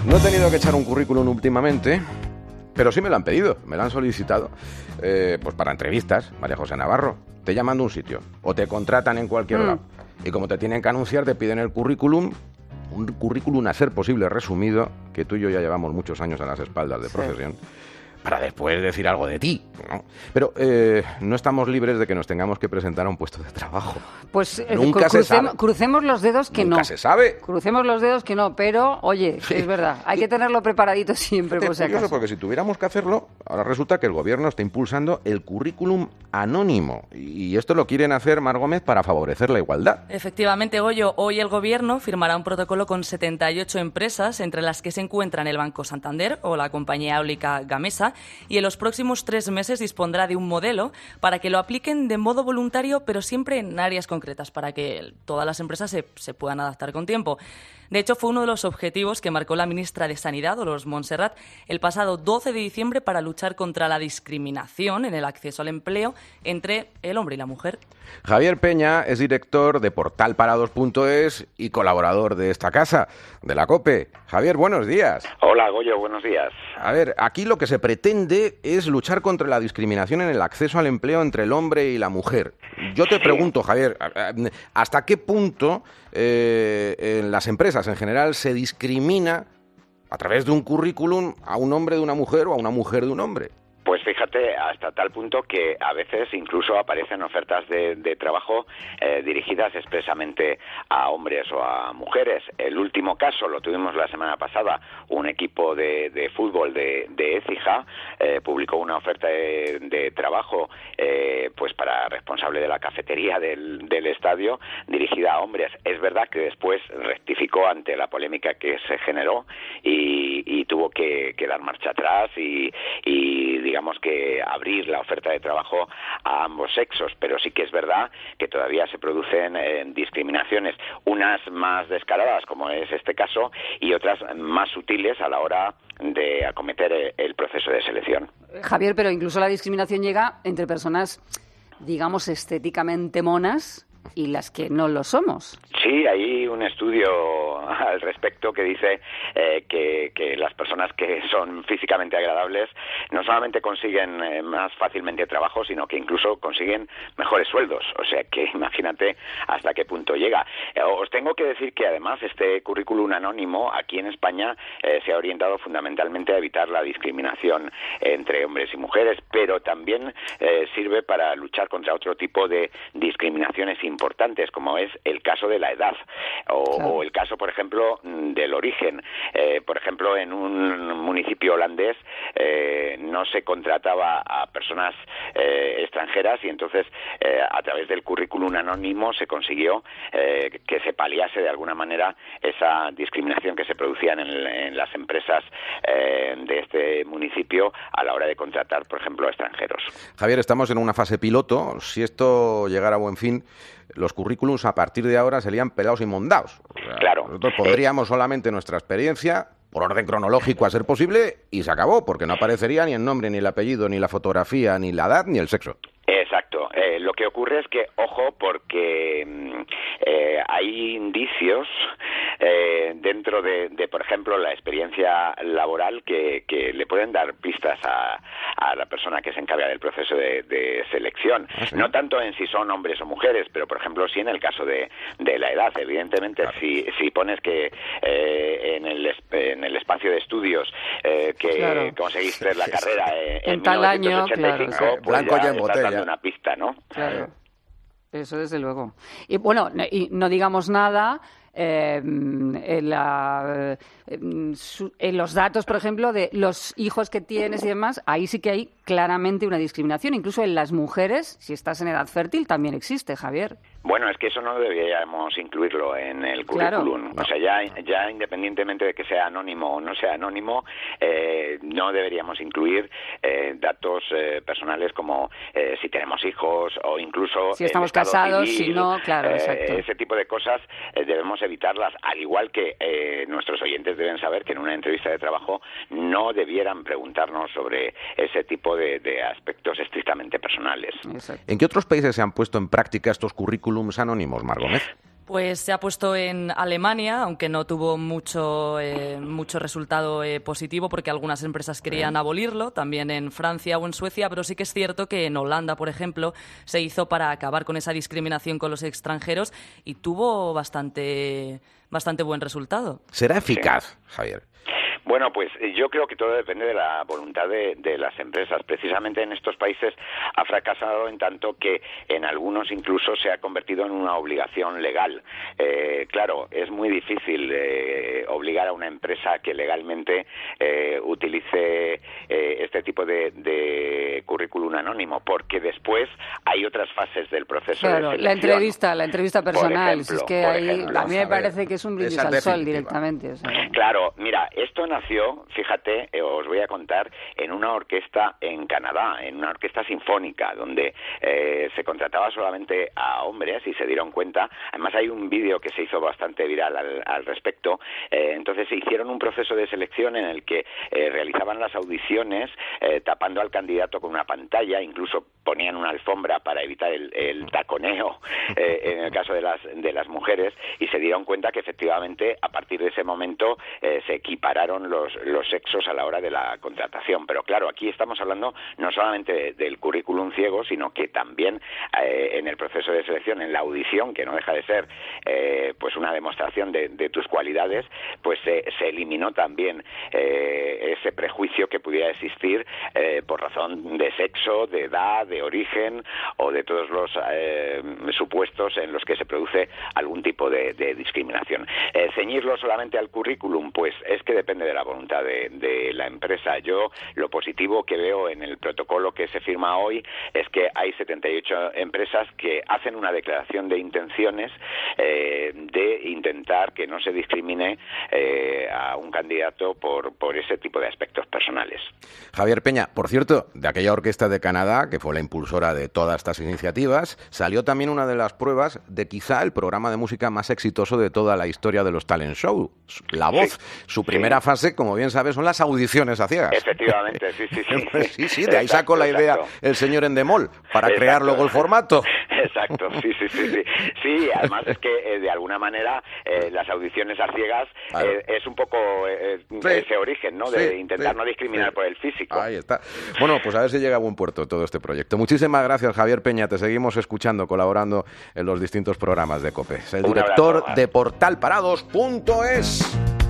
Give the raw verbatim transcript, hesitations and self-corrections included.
No he tenido que echar un currículum últimamente, pero sí me lo han pedido, me lo han solicitado, eh, pues para entrevistas, María José Navarro. Te llaman de un sitio o te contratan en cualquier mm. lado. Y como te tienen que anunciar, te piden el currículum, un currículum a ser posible resumido, que tú y yo ya llevamos muchos años a las espaldas de sí. profesión, para después decir algo de ti, ¿no? Pero eh, no estamos libres de que nos tengamos que presentar a un puesto de trabajo. Pues eh, Nunca crucemos, se sabe. Crucemos los dedos que Nunca no. se sabe. Crucemos los dedos que no, pero, oye, sí. es verdad, hay que tenerlo preparadito siempre, por si acaso. Porque si tuviéramos que hacerlo, ahora resulta que el gobierno está impulsando el currículum anónimo. Y esto lo quieren hacer, Mar Gómez, para favorecer la igualdad. Efectivamente, Goyo, hoy el gobierno firmará un protocolo con setenta y ocho empresas, entre las que se encuentran el Banco Santander o la compañía eólica Gamesa, y en los próximos próximos tres meses dispondrá de un modelo para que lo apliquen de modo voluntario, pero siempre en áreas concretas, para que todas las empresas se, se puedan adaptar con tiempo. De hecho, fue uno de los objetivos que marcó la ministra de Sanidad, Dolors Montserrat, el pasado doce de diciembre para luchar contra la discriminación en el acceso al empleo entre el hombre y la mujer. Javier Peña es director de portal parados punto es y colaborador de esta casa, de la COPE. Javier, buenos días. Hola, Goyo, buenos días. A ver, aquí lo que se pretende es luchar contra la discriminación en el acceso al empleo entre el hombre y la mujer. Yo te sí. pregunto, Javier, ¿hasta qué punto eh, en las empresas en general se discrimina a través de un currículum a un hombre de una mujer o a una mujer de un hombre? Pues fíjate, hasta tal punto que a veces incluso aparecen ofertas de, de trabajo eh, dirigidas expresamente a hombres o a mujeres. El último caso lo tuvimos la semana pasada. Un equipo de, de fútbol de, de Écija eh, publicó una oferta de, de trabajo eh, pues para responsable de la cafetería del, del estadio, dirigida a hombres. Es verdad que después rectificó ante la polémica que se generó y, y tuvo que, que dar marcha atrás y, y digamos que abrir la oferta de trabajo a ambos sexos, pero sí que es verdad que todavía se producen eh, discriminaciones, unas más descaradas, como es este caso, y otras más sutiles a la hora de acometer el, el proceso de selección. Javier, pero incluso la discriminación llega entre personas, digamos, estéticamente monas y las que no lo somos. Sí, hay un estudio al respecto que dice eh, que, que las personas que son físicamente agradables no solamente consiguen eh, más fácilmente trabajo, sino que incluso consiguen mejores sueldos. O sea que imagínate hasta qué punto llega. Eh, os tengo que decir que además este currículum anónimo aquí en España eh, se ha orientado fundamentalmente a evitar la discriminación entre hombres y mujeres, pero también eh, sirve para luchar contra otro tipo de discriminaciones importantes, como es el caso de la edad o, claro. o el caso, por ejemplo, del origen. Eh, por ejemplo, en un municipio holandés eh, no se contrataba a personas eh, extranjeras y entonces eh, a través del currículum anónimo se consiguió eh, que se paliase de alguna manera esa discriminación que se producía en, el, en las empresas eh, de este municipio a la hora de contratar, por ejemplo, a extranjeros. Javier, estamos en una fase piloto. Si esto llegara a buen fin, los currículums a partir de ahora serían pelados y mondados. O sea, claro. Nosotros pondríamos solamente nuestra experiencia, por orden cronológico a ser posible, y se acabó, porque no aparecería ni el nombre, ni el apellido, ni la fotografía, ni la edad, ni el sexo. Exacto. Eh, lo que ocurre es que, ojo, porque eh, hay indicios eh, dentro de, de, por ejemplo, la experiencia laboral que, que le pueden dar pistas a, a la persona que se encarga del proceso de, de selección. ¿Ah, sí? No tanto en si son hombres o mujeres, pero, por ejemplo, sí en el caso de, de la edad. Evidentemente, claro. si, si pones que eh, en, el, en el espacio de estudios eh, que claro. conseguiste la carrera eh, en, en tal mil novecientos ochenta y cinco, año, claro. pues Blanco ya ya en estás botella. dando una pista, ¿no? Claro. Eso desde luego. Y bueno, y no digamos nada eh, en, la, en, su, en los datos, por ejemplo, de los hijos que tienes y demás, ahí sí que hay claramente una discriminación. Incluso en las mujeres, si estás en edad fértil, también existe, Javier. Bueno, es que eso no deberíamos incluirlo en el currículum. Claro. O sea, ya, ya independientemente de que sea anónimo o no sea anónimo, eh, no deberíamos incluir eh, datos eh, personales como eh, si tenemos hijos o incluso si estamos casados, civil, si no, claro, eh, exacto. Ese tipo de cosas eh, debemos evitarlas, al igual que eh, nuestros oyentes deben saber que en una entrevista de trabajo no debieran preguntarnos sobre ese tipo de, de aspectos estrictamente personales. Exacto. ¿En qué otros países se han puesto en práctica estos currículums anónimos, Mar Gómez? Pues se ha puesto en Alemania, aunque no tuvo mucho, eh, mucho resultado eh, positivo porque algunas empresas querían abolirlo, también en Francia o en Suecia, pero sí que es cierto que en Holanda, por ejemplo, se hizo para acabar con esa discriminación con los extranjeros y tuvo bastante, bastante buen resultado. ¿Será eficaz, Javier? Bueno, pues yo creo que todo depende de la voluntad de, de las empresas. Precisamente en estos países ha fracasado en tanto que en algunos incluso se ha convertido en una obligación legal. Eh, claro, es muy difícil eh, obligar a una empresa que legalmente eh, utilice eh, este tipo de, de currículum anónimo, porque después hay otras fases del proceso claro, de selección. la entrevista, la entrevista personal. Ejemplo, es que ahí ejemplo, a mí me parece que es un brindis al sol directamente. O sea. Claro, mira, esto nació, fíjate, eh, os voy a contar, en una orquesta en Canadá, en una orquesta sinfónica, donde eh, se contrataba solamente a hombres y se dieron cuenta. Además hay un vídeo que se hizo bastante viral al, al respecto. Eh, entonces se hicieron un proceso de selección en el que eh, realizaban las audiciones eh, tapando al candidato con una pantalla, incluso ponían una alfombra para evitar el, el taconeo eh, en el caso de las, de las mujeres, y se dieron cuenta que efectivamente a partir de ese momento eh, se equipararon los, los sexos a la hora de la contratación. Pero claro, aquí estamos hablando no solamente de, del currículum ciego, sino que también eh, en el proceso de selección, en la audición, que no deja de ser eh, pues una demostración de, de tus cualidades, pues eh, se eliminó también eh, ese prejuicio que pudiera existir eh, por razón de sexo, de edad, de origen o de todos los eh, supuestos en los que se produce algún tipo de, de discriminación. Eh, ceñirlo solamente al currículum, pues es que depende de la voluntad de, de la empresa. Yo lo positivo que veo en el protocolo que se firma hoy es que hay setenta y ocho empresas que hacen una declaración de intenciones eh, de intentar que no se discrimine eh, a un candidato por, por ese tipo de aspectos personales. Javier Peña, por cierto, de aquella orquesta de Canadá, que fue la impulsora de todas estas iniciativas, salió también una de las pruebas de quizá el programa de música más exitoso de toda la historia de los talent shows, La Voz. Sí, Su primera sí. fase, como bien sabes, son las audiciones a ciegas. Efectivamente, sí, sí, sí. sí, sí, de ahí sacó la idea exacto. el señor Endemol, para exacto. crear luego el formato. Exacto, sí, sí, sí. Sí, sí además es que eh, de alguna manera eh, las audiciones a ciegas claro. eh, es un poco eh, sí. ese origen, ¿no? De sí, intentar sí, no discriminar sí. por el físico. Ahí está. Bueno, pues a ver si llega a buen puerto todo este proyecto. Muchísimas gracias, Javier Peña. Te seguimos escuchando, colaborando en los distintos programas de COPE. Es el un director abrazo, de portal parados punto es.